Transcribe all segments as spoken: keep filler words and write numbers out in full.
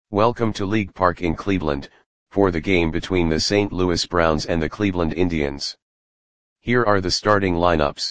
Welcome to League Park in Cleveland, for the game between the Saint Louis Browns and the Cleveland Indians. Here are the starting lineups.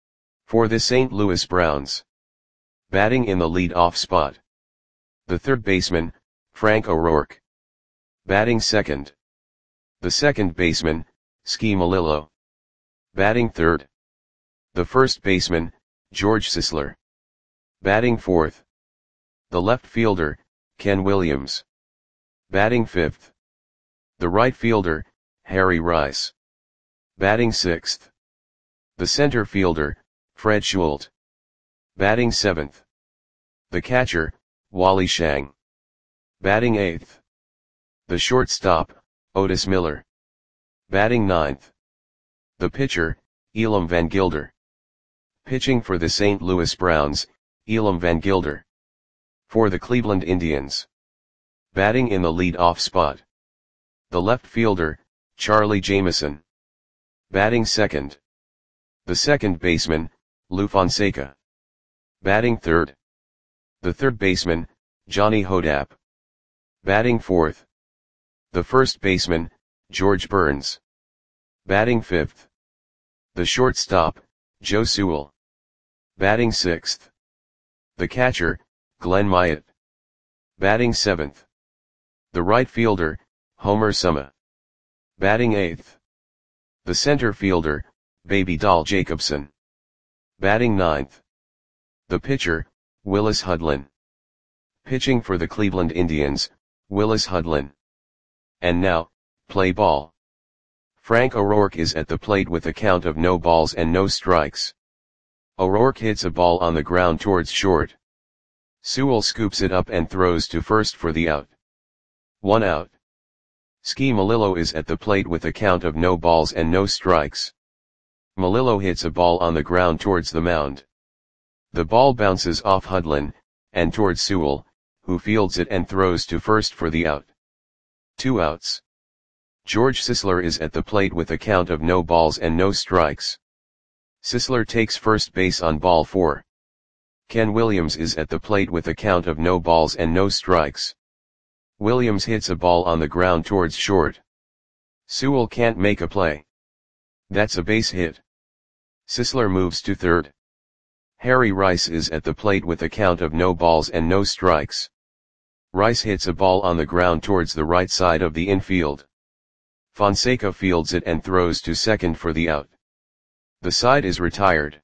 For the Saint Louis Browns. Batting in the lead-off spot. The third baseman, Frank O'Rourke. Batting second. The second baseman, Ski Melillo. Batting third. The first baseman, George Sisler. Batting fourth. The left fielder, Ken Williams. Batting fifth. The right fielder, Harry Rice. Batting sixth. The center fielder, Fred Schult. Batting seventh. The catcher, Wally Schang. Batting eighth. The shortstop, Otis Miller. Batting ninth. The pitcher, Elam Van Gilder. Pitching for the Saint Louis Browns, Elam Van Gilder. For the Cleveland Indians. Batting in the lead-off spot. The left fielder, Charlie Jameson. Batting second. The second baseman, Lou Fonseca. Batting third. The third baseman, Johnny Hodap. Batting fourth. The first baseman, George Burns. Batting fifth. The shortstop, Joe Sewell. Batting sixth. The catcher, Glenn Myatt. Batting seventh. The right fielder, Homer Summa. Batting eighth. The center fielder, Baby Doll Jacobson. Batting ninth. The pitcher, Willis Hudlin. Pitching for the Cleveland Indians, Willis Hudlin. And now, play ball. Frank O'Rourke is at the plate with a count of no balls and no strikes. O'Rourke hits a ball on the ground towards short. Sewell scoops it up and throws to first for the out. One out. Ski Melillo is at the plate with a count of no balls and no strikes. Melillo hits a ball on the ground towards the mound. The ball bounces off Hudlin, and towards Sewell, who fields it and throws to first for the out. Two outs. George Sisler is at the plate with a count of no balls and no strikes. Sisler takes first base on ball four. Ken Williams is at the plate with a count of no balls and no strikes. Williams hits a ball on the ground towards short. Sewell can't make a play. That's a base hit. Sisler moves to third. Harry Rice is at the plate with a count of no balls and no strikes. Rice hits a ball on the ground towards the right side of the infield. Fonseca fields it and throws to second for the out. The side is retired.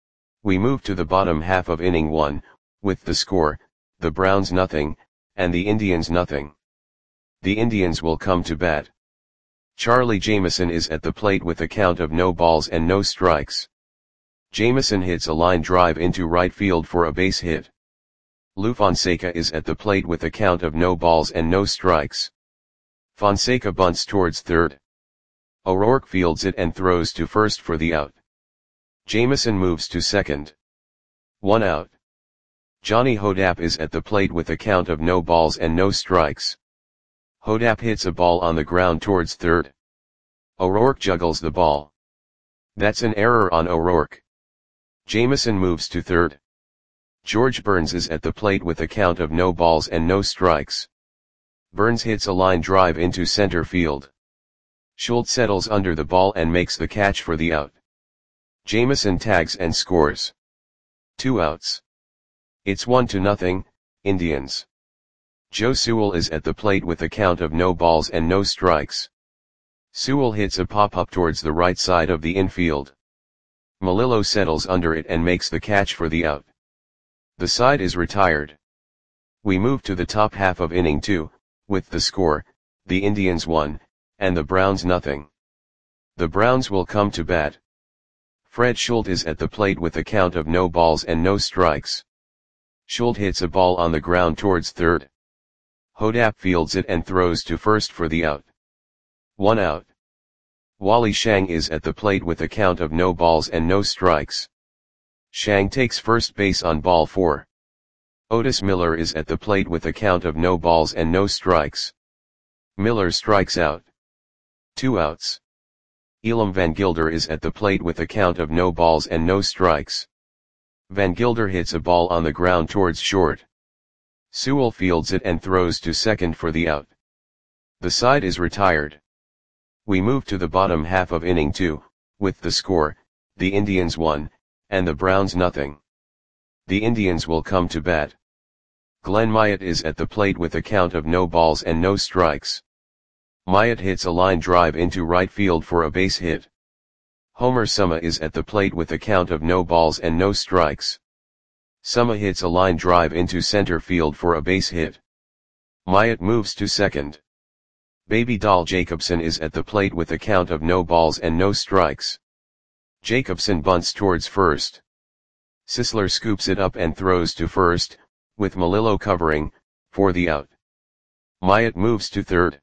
We move to the bottom half of inning one, with the score, the Browns nothing, and the Indians nothing. The Indians will come to bat. Charlie Jameson is at the plate with a count of no balls and no strikes. Jameson hits a line drive into right field for a base hit. Lou Fonseca is at the plate with a count of no balls and no strikes. Fonseca bunts towards third. O'Rourke fields it and throws to first for the out. Jameson moves to second. One out. Johnny Hodap is at the plate with a count of no balls and no strikes. Hodap hits a ball on the ground towards third. O'Rourke juggles the ball. That's an error on O'Rourke. Jameson moves to third. George Burns is at the plate with a count of no balls and no strikes. Burns hits a line drive into center field. Schult settles under the ball and makes the catch for the out. Jameson tags and scores. Two outs. It's one to nothing, Indians. Joe Sewell is at the plate with a count of no balls and no strikes. Sewell hits a pop-up towards the right side of the infield. Melillo settles under it and makes the catch for the out. The side is retired. We move to the top half of inning two, with the score, the Indians one, and the Browns nothing. The Browns will come to bat. Fred Schult is at the plate with a count of no balls and no strikes. Schult hits a ball on the ground towards third. Hodap fields it and throws to first for the out. One out. Wally Schang is at the plate with a count of no balls and no strikes. Schang takes first base on ball four. Otis Miller is at the plate with a count of no balls and no strikes. Miller strikes out. Two outs. Elam Van Gilder is at the plate with a count of no balls and no strikes. Van Gilder hits a ball on the ground towards short. Sewell fields it and throws to second for the out. The side is retired. We move to the bottom half of inning two, with the score, the Indians one, and the Browns nothing. The Indians will come to bat. Glenn Myatt is at the plate with a count of no balls and no strikes. Myatt hits a line drive into right field for a base hit. Homer Suma is at the plate with a count of no balls and no strikes. Suma hits a line drive into center field for a base hit. Myatt moves to second. Baby Doll Jacobson is at the plate with a count of no balls and no strikes. Jacobson bunts towards first. Sisler scoops it up and throws to first, with Melillo covering, for the out. Myatt moves to third.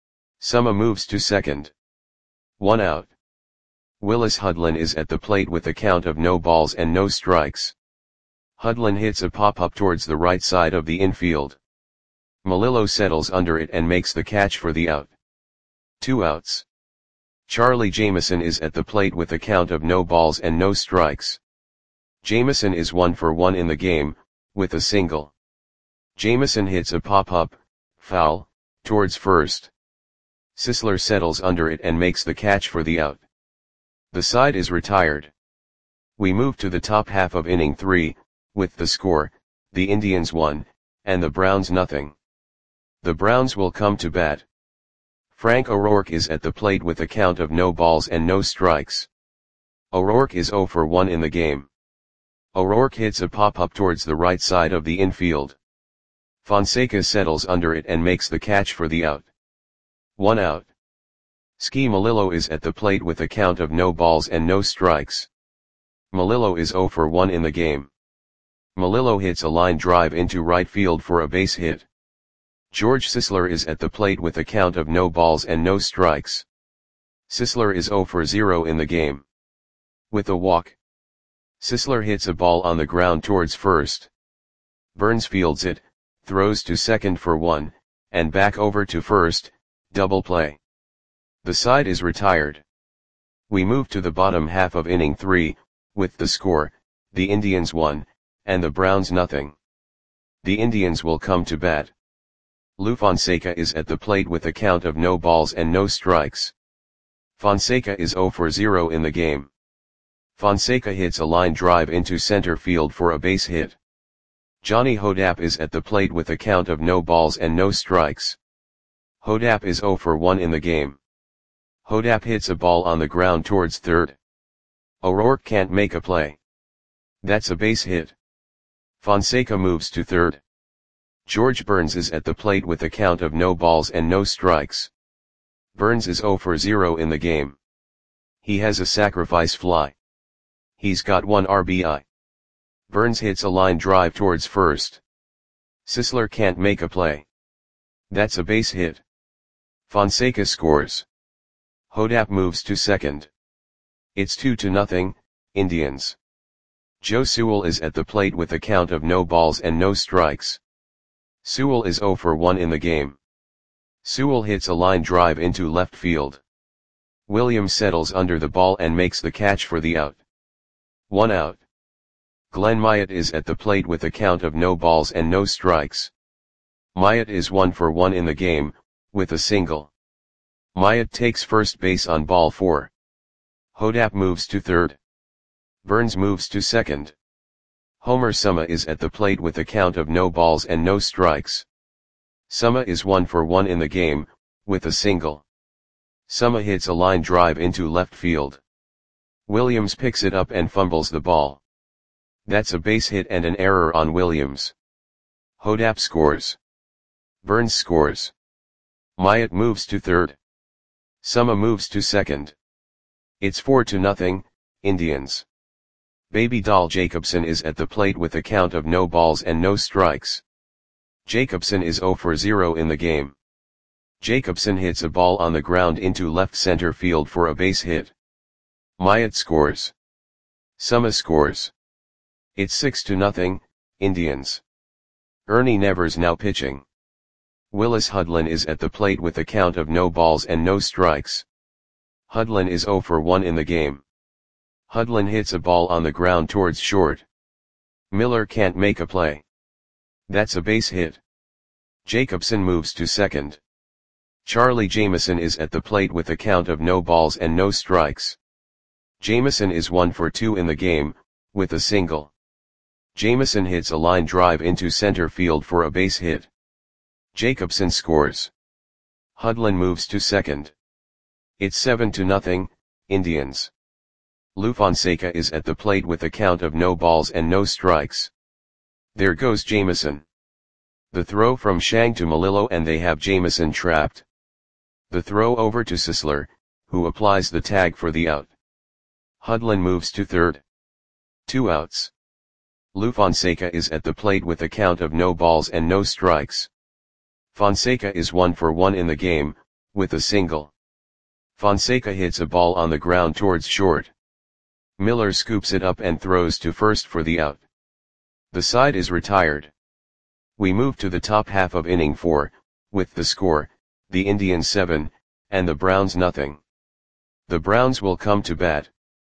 Suma moves to second. One out. Willis Hudlin is at the plate with a count of no balls and no strikes. Hudlin hits a pop-up towards the right side of the infield. Melillo settles under it and makes the catch for the out. Two outs. Charlie Jameson is at the plate with a count of no balls and no strikes. Jameson is one for one in the game, with a single. Jameson hits a pop-up, foul, towards first. Sisler settles under it and makes the catch for the out. The side is retired. We move to the top half of inning three, with the score, the Indians one, and the Browns nothing. The Browns will come to bat. Frank O'Rourke is at the plate with a count of no balls and no strikes. O'Rourke is zero for one in the game. O'Rourke hits a pop-up towards the right side of the infield. Fonseca settles under it and makes the catch for the out. One out. Ski Melillo is at the plate with a count of no balls and no strikes. Melillo is zero for one in the game. Melillo hits a line drive into right field for a base hit. George Sisler is at the plate with a count of no balls and no strikes. Sisler is zero for zero in the game. With a walk. Sisler hits a ball on the ground towards first. Burns fields it, throws to second for one, and back over to first, double play. The side is retired. We move to the bottom half of inning three, with the score, the Indians one, and the Browns nothing. The Indians will come to bat. Lou Fonseca is at the plate with a count of no balls and no strikes. Fonseca is zero for zero in the game. Fonseca hits a line drive into center field for a base hit. Johnny Hodap is at the plate with a count of no balls and no strikes. Hodap is zero for one in the game. Hodap hits a ball on the ground towards third. O'Rourke can't make a play. That's a base hit. Fonseca moves to third. George Burns is at the plate with a count of no balls and no strikes. Burns is zero for zero in the game. He has a sacrifice fly. He's got one R B I. Burns hits a line drive towards first. Sisler can't make a play. That's a base hit. Fonseca scores. Hodap moves to second. It's two to nothing, Indians. Joe Sewell is at the plate with a count of no balls and no strikes. Sewell is zero for one in the game. Sewell hits a line drive into left field. Williams settles under the ball and makes the catch for the out. One out. Glenn Myatt is at the plate with a count of no balls and no strikes. Myatt is one for one in the game, with a single. Myatt takes first base on ball four. Hodap moves to third. Burns moves to second. Homer Suma is at the plate with a count of no balls and no strikes. Suma is one for one in the game, with a single. Suma hits a line drive into left field. Williams picks it up and fumbles the ball. That's a base hit and an error on Williams. Hodap scores. Burns scores. Myatt moves to third. Suma moves to second. It's four to nothing, Indians. Baby Doll Jacobson is at the plate with a count of no balls and no strikes. Jacobson is zero for zero in the game. Jacobson hits a ball on the ground into left center field for a base hit. Myatt scores. Suma scores. It's six to nothing, Indians. Ernie Nevers now pitching. Willis Hudlin is at the plate with a count of no balls and no strikes. Hudlin is zero for one in the game. Hudlin hits a ball on the ground towards short. Miller can't make a play. That's a base hit. Jacobson moves to second. Charlie Jameson is at the plate with a count of no balls and no strikes. Jameson is one for two in the game, with a single. Jameson hits a line drive into center field for a base hit. Jacobson scores. Hudlin moves to second. It's seven to nothing, Indians. Lou Fonseca is at the plate with a count of no balls and no strikes. There goes Jameson. The throw from Shang to Melillo and they have Jameson trapped. The throw over to Sisler, who applies the tag for the out. Hudlin moves to third. Two outs. Lou Fonseca is at the plate with a count of no balls and no strikes. Fonseca is one for one in the game, with a single. Fonseca hits a ball on the ground towards short. Miller scoops it up and throws to first for the out. The side is retired. We move to the top half of inning four, with the score, the Indians seven, and the Browns nothing. The Browns will come to bat.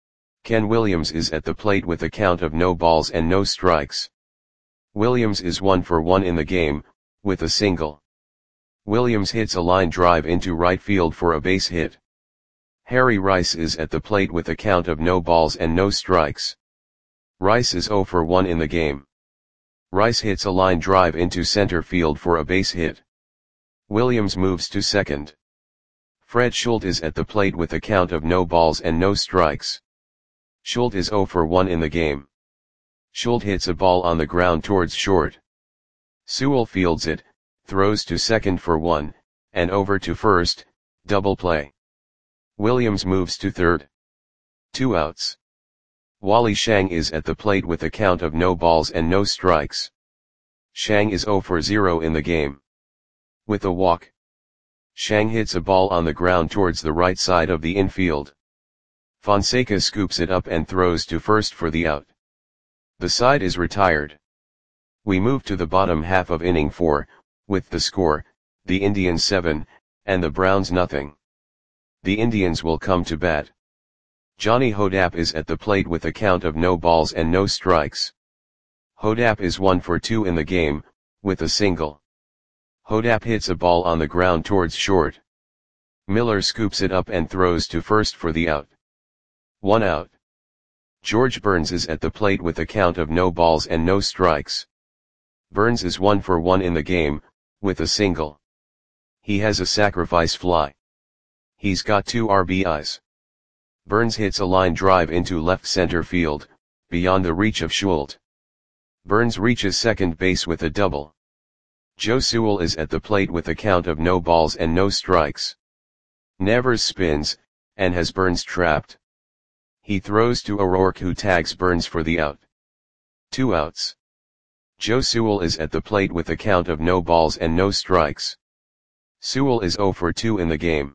Ken Williams is at the plate with a count of no balls and no strikes. Williams is one for one in the game, with a single. Williams hits a line drive into right field for a base hit. Harry Rice is at the plate with a count of no balls and no strikes. Rice is zero for one in the game. Rice hits a line drive into center field for a base hit. Williams moves to second. Fred Schultz is at the plate with a count of no balls and no strikes. Schultz is zero for one in the game. Schultz hits a ball on the ground towards short. Sewell fields it, throws to second for one, and over to first, double play. Williams moves to third. Two outs. Wally Shang is at the plate with a count of no balls and no strikes. Shang is zero for zero in the game. With a walk. Shang hits a ball on the ground towards the right side of the infield. Fonseca scoops it up and throws to first for the out. The side is retired. We move to the bottom half of inning four, with the score, the Indians seven, and the Browns nothing. The Indians will come to bat. Johnny Hodapp is at the plate with a count of no balls and no strikes. Hodapp is one for two in the game, with a single. Hodapp hits a ball on the ground towards short. Miller scoops it up and throws to first for the out. One out. George Burns is at the plate with a count of no balls and no strikes. Burns is one for one in the game, with a single. He has a sacrifice fly. He's got two R B Is. Burns hits a line drive into left center field, beyond the reach of Schultz. Burns reaches second base with a double. Joe Sewell is at the plate with a count of no balls and no strikes. Nevers spins, and has Burns trapped. He throws to O'Rourke who tags Burns for the out. Two outs. Joe Sewell is at the plate with a count of no balls and no strikes. Sewell is zero for two in the game.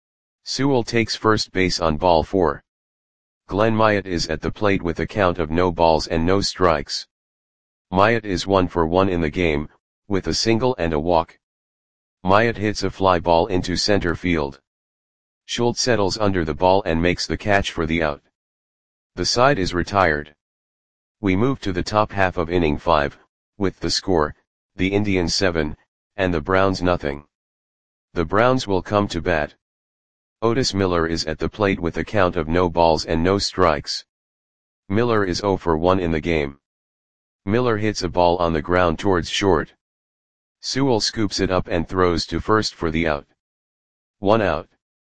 Sewell takes first base on ball four. Glenn Myatt is at the plate with a count of no balls and no strikes. Myatt is one for one in the game, with a single and a walk. Myatt hits a fly ball into center field. Schultz settles under the ball and makes the catch for the out. The side is retired. We move to the top half of inning five, with the score, the Indians seven, and the Browns nothing. The Browns will come to bat. Otis Miller is at the plate with a count of no balls and no strikes. Miller is zero for one in the game. Miller hits a ball on the ground towards short. Sewell scoops it up and throws to first for the out. One out.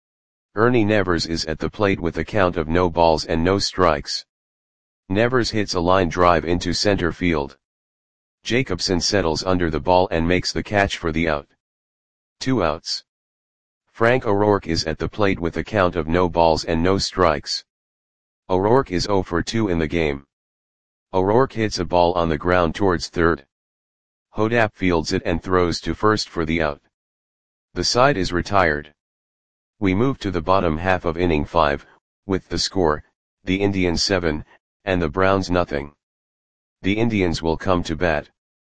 Ernie Nevers is at the plate with a count of no balls and no strikes. Nevers hits a line drive into center field. Jacobson settles under the ball and makes the catch for the out. Two outs. Frank O'Rourke is at the plate with a count of no balls and no strikes. O'Rourke is zero for two in the game. O'Rourke hits a ball on the ground towards third. Hodapp fields it and throws to first for the out. The side is retired. We move to the bottom half of inning five, with the score, the Indians seven, and the Browns nothing. The Indians will come to bat.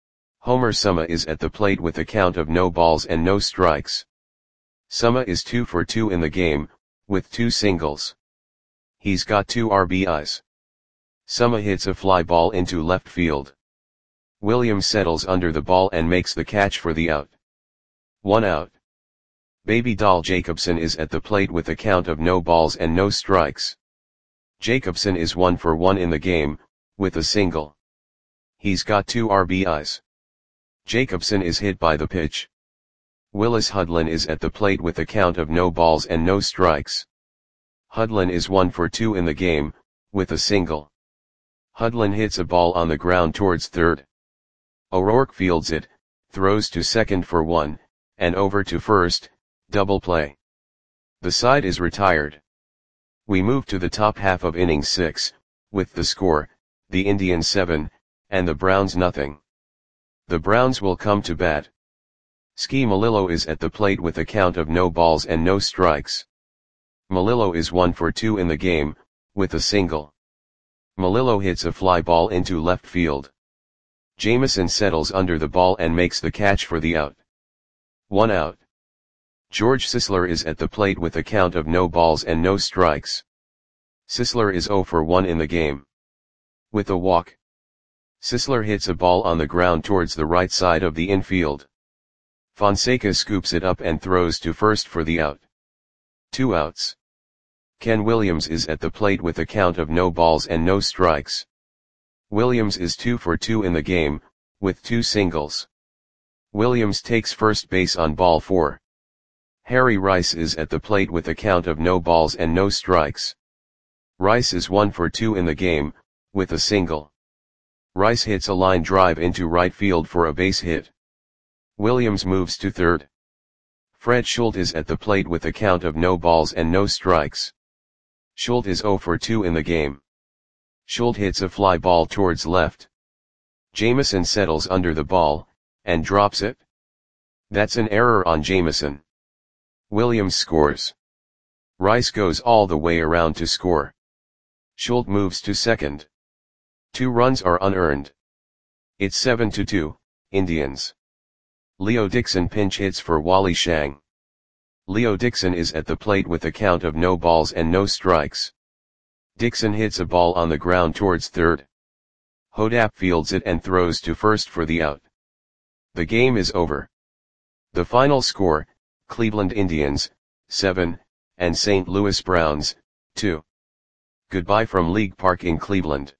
Homer Summa is at the plate with a count of no balls and no strikes. Summa is two for two in the game, with two singles. He's got two R B Is. Summa hits a fly ball into left field. Williams settles under the ball and makes the catch for the out. One out. Baby doll Jacobson is at the plate with a count of no balls and no strikes. Jacobson is one for one in the game, with a single. He's got two R B Is. Jacobson is hit by the pitch. Willis Hudlin is at the plate with a count of no balls and no strikes. Hudlin is one for two in the game, with a single. Hudlin hits a ball on the ground towards third. O'Rourke fields it, throws to second for one, and over to first, double play. The side is retired. We move to the top half of inning six, with the score, the Indians seven, and the Browns nothing. The Browns will come to bat. Ski Melillo is at the plate with a count of no balls and no strikes. Melillo is one for two in the game, with a single. Melillo hits a fly ball into left field. Jameson settles under the ball and makes the catch for the out. One out. George Sisler is at the plate with a count of no balls and no strikes. Sisler is zero for one in the game. With a walk. Sisler hits a ball on the ground towards the right side of the infield. Fonseca scoops it up and throws to first for the out. Two outs. Ken Williams is at the plate with a count of no balls and no strikes. Williams is two for two in the game, with two singles. Williams takes first base on ball four. Harry Rice is at the plate with a count of no balls and no strikes. Rice is one for two in the game, with a single. Rice hits a line drive into right field for a base hit. Williams moves to third. Fred Schultz is at the plate with a count of no balls and no strikes. Schultz is zero for two in the game. Schultz hits a fly ball towards left. Jameson settles under the ball, and drops it. That's an error on Jameson. Williams scores. Rice goes all the way around to score. Schultz moves to second. Two runs are unearned. It's seven to two, Indians. Leo Dixon pinch hits for Wally Shang. Leo Dixon is at the plate with a count of no balls and no strikes. Dixon hits a ball on the ground towards third. Hodap fields it and throws to first for the out. The game is over. The final score, Cleveland Indians, seven, and Saint Louis Browns, two. Goodbye from League Park in Cleveland.